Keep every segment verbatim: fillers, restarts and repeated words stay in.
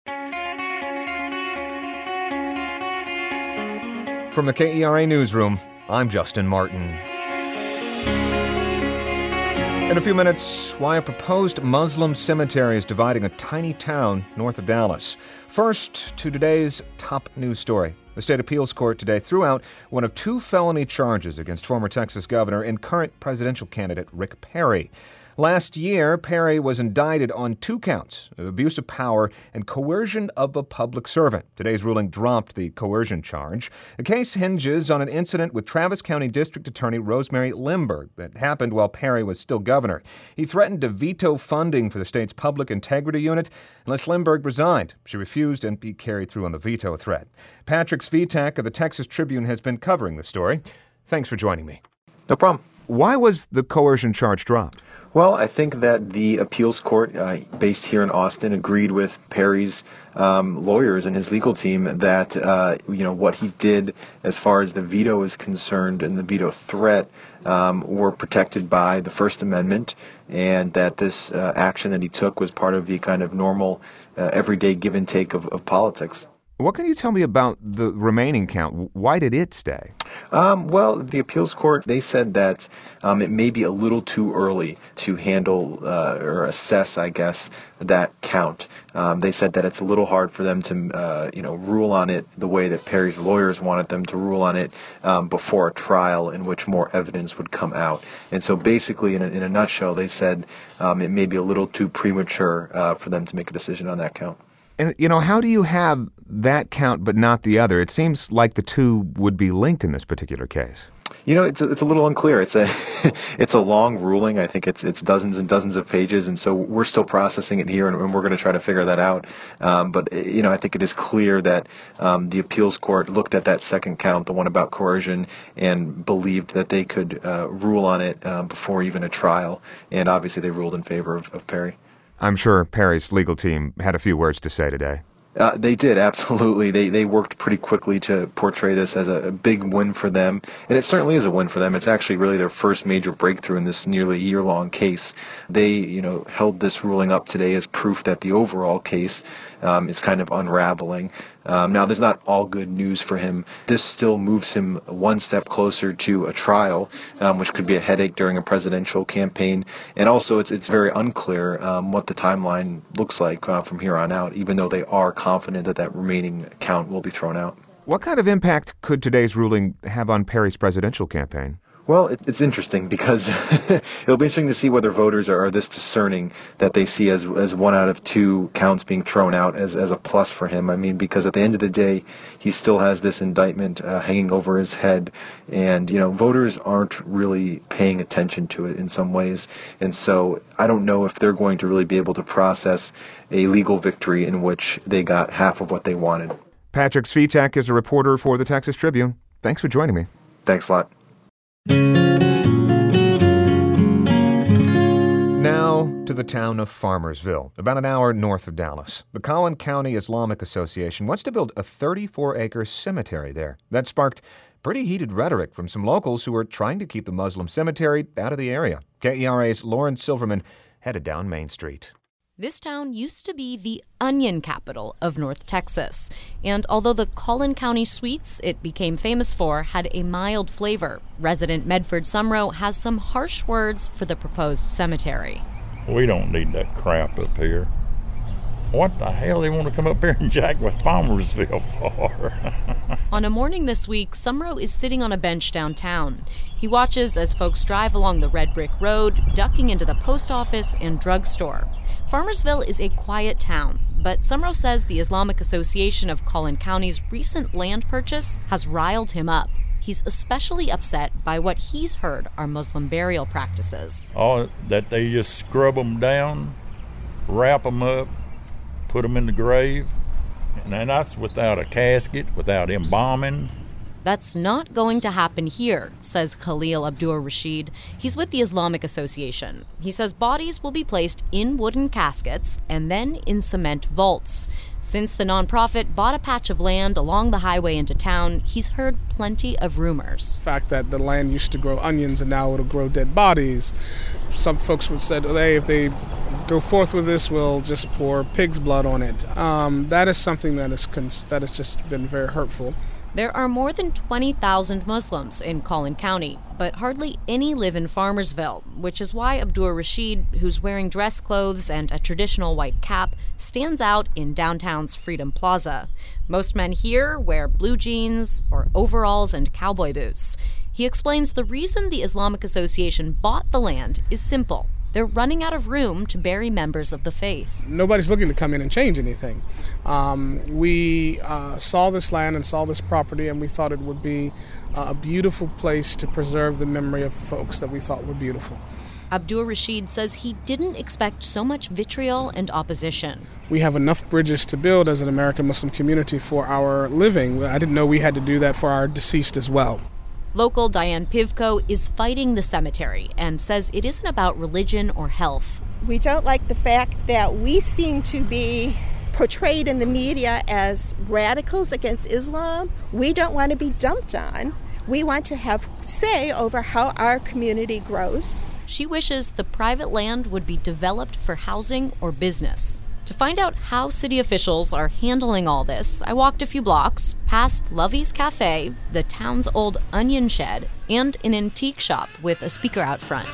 From the K E R A Newsroom, I'm Justin Martin. In a few minutes, why a proposed Muslim cemetery is dividing a tiny town north of Dallas. First, to today's top news story. The state appeals court today threw out one of two felony charges against former Texas governor and current presidential candidate Rick Perry. Last year, Perry was indicted on two counts of abuse of power and coercion of a public servant. Today's ruling dropped the coercion charge. The case hinges on an incident with Travis County District Attorney Rosemary Limburg that happened while Perry was still governor. He threatened to veto funding for the state's public integrity unit unless Limburg resigned. She refused, and he carried through on the veto threat. Patrick Svitak of the Texas Tribune has been covering the story. Thanks for joining me. No problem. Why was the coercion charge dropped? Well, I think that the appeals court uh, based here in Austin agreed with Perry's um, lawyers and his legal team that, uh, you know, what he did as far as the veto is concerned and the veto threat um, were protected by the First Amendment, and that this uh, action that he took was part of the kind of normal, uh, everyday give and take of, of politics. What can you tell me about the remaining count? Why did it stay? Um, well, the appeals court, they said that um, it may be a little too early to handle uh, or assess, I guess, that count. Um, they said that it's a little hard for them to, uh, you know, rule on it the way that Perry's lawyers wanted them to rule on it um, before a trial in which more evidence would come out. And so basically, in a, in a nutshell, they said um, it may be a little too premature uh, for them to make a decision on that count. And, you know, how do you have that count but not the other? It seems like the two would be linked in this particular case. You know, it's a, it's a little unclear. It's a it's a long ruling. I think it's it's dozens and dozens of pages, and so we're still processing it here, and, and we're going to try to figure that out. Um, but you know, I think it is clear that um, the appeals court looked at that second count, the one about coercion, and believed that they could uh, rule on it uh, before even a trial. And obviously, they ruled in favor of, of Perry. I'm sure Perry's legal team had a few words to say today. Uh, they did, absolutely. They they worked pretty quickly to portray this as a, a big win for them, and it certainly is a win for them. It's actually really their first major breakthrough in this nearly year-long case. They, you know, held this ruling up today as proof that the overall case um, is kind of unraveling. Um, now, there's not all good news for him. This still moves him one step closer to a trial, um, which could be a headache during a presidential campaign. And also, it's it's very unclear um, what the timeline looks like uh, from here on out, even though they are confident that that remaining count will be thrown out. What kind of impact could today's ruling have on Perry's presidential campaign? Well, it, it's interesting because it'll be interesting to see whether voters are, are this discerning that they see as as one out of two counts being thrown out as, as a plus for him. I mean, because at the end of the day, he still has this indictment uh, hanging over his head, and, you know, voters aren't really paying attention to it in some ways. And so I don't know if they're going to really be able to process a legal victory in which they got half of what they wanted. Patrick Svitak is a reporter for the Texas Tribune. Thanks for joining me. Thanks a lot. Now to the town of Farmersville, about an hour north of Dallas. The Collin County Islamic Association wants to build a thirty-four acre cemetery there. That sparked pretty heated rhetoric from some locals who are trying to keep the Muslim cemetery out of the area. K E R A's Lauren Silverman headed down Main Street. This town used to be the onion capital of North Texas, and although the Collin County sweets it became famous for had a mild flavor, resident Medford Sumrow has some harsh words for the proposed cemetery. We don't need that crap up here. What the hell they want to come up here and jack with Farmersville for? On a morning this week, Sumrow is sitting on a bench downtown. He watches as folks drive along the red brick road, ducking into the post office and drugstore. Farmersville is a quiet town, but Sumrow says the Islamic Association of Collin County's recent land purchase has riled him up. He's especially upset by what he's heard are Muslim burial practices. Oh, that they just scrub them down, wrap them up, put them in the grave, and that's without a casket, without embalming. That's not going to happen here, says Khalil Abdur Rashid. He's with the Islamic Association. He says bodies will be placed in wooden caskets and then in cement vaults. Since the nonprofit bought a patch of land along the highway into town, he's heard plenty of rumors. The fact that the land used to grow onions and now it'll grow dead bodies. Some folks would say, hey, if they go forth with this, we'll just pour pig's blood on it. Um, that is something that is cons- that has just been very hurtful. There are more than twenty thousand Muslims in Collin County, but hardly any live in Farmersville, which is why Abdur Rashid, who's wearing dress clothes and a traditional white cap, stands out in downtown's Freedom Plaza. Most men here wear blue jeans or overalls and cowboy boots. He explains the reason the Islamic Association bought the land is simple. They're running out of room to bury members of the faith. Nobody's looking to come in and change anything. Um, we uh, saw this land and saw this property, and we thought it would be uh, a beautiful place to preserve the memory of folks that we thought were beautiful. Abdur Rashid says he didn't expect so much vitriol and opposition. We have enough bridges to build as an American Muslim community for our living. I didn't know we had to do that for our deceased as well. Local Diane Pivko is fighting the cemetery and says it isn't about religion or health. We don't like the fact that we seem to be portrayed in the media as radicals against Islam. We don't want to be dumped on. We want to have say over how our community grows. She wishes the private land would be developed for housing or business. To find out how city officials are handling all this, I walked a few blocks past Lovey's Cafe, the town's old onion shed, and an antique shop with a speaker out front.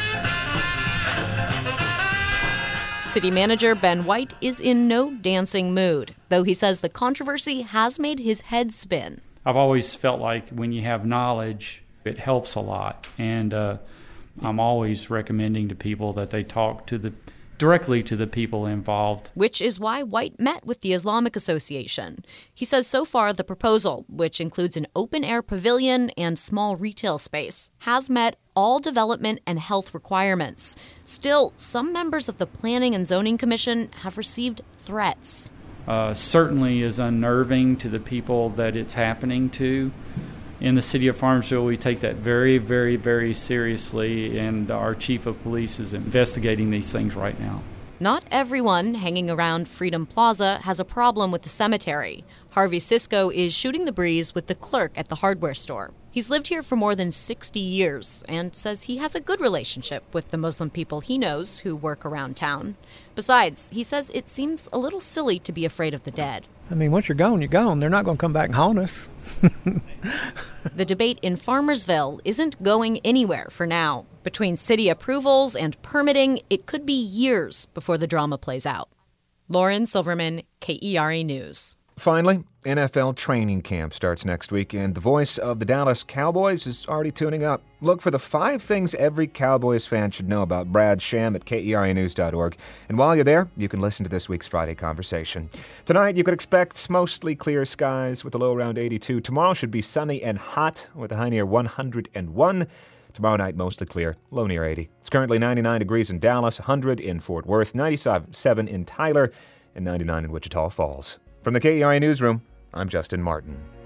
City manager Ben White is in no dancing mood, though he says the controversy has made his head spin. I've always felt like when you have knowledge, it helps a lot, and uh, I'm always recommending to people that they talk to the directly to the people involved. Which is why White met with the Islamic Association. He says so far the proposal, which includes an open-air pavilion and small retail space, has met all development and health requirements. Still, some members of the Planning and Zoning Commission have received threats. Uh, certainly is unnerving to the people that it's happening to. In the city of Farmersville, we take that very, very, very seriously, and our chief of police is investigating these things right now. Not everyone hanging around Freedom Plaza has a problem with the cemetery. Harvey Sisko is shooting the breeze with the clerk at the hardware store. He's lived here for more than sixty years and says he has a good relationship with the Muslim people he knows who work around town. Besides, he says it seems a little silly to be afraid of the dead. I mean, once you're gone, you're gone. They're not going to come back and haunt us. The debate in Farmersville isn't going anywhere for now. Between city approvals and permitting, it could be years before the drama plays out. Lauren Silverman, K E R A News. Finally, N F L training camp starts next week, and the voice of the Dallas Cowboys is already tuning up. Look for the five things every Cowboys fan should know about Brad Sham at K E R A news dot org. And while you're there, you can listen to this week's Friday Conversation. Tonight, you could expect mostly clear skies with a low around eighty-two. Tomorrow should be sunny and hot with a high near one hundred one. Tomorrow night, mostly clear, low near eighty. It's currently ninety-nine degrees in Dallas, one hundred in Fort Worth, ninety-seven in Tyler, and ninety-nine in Wichita Falls. From the K E R A Newsroom, I'm Justin Martin.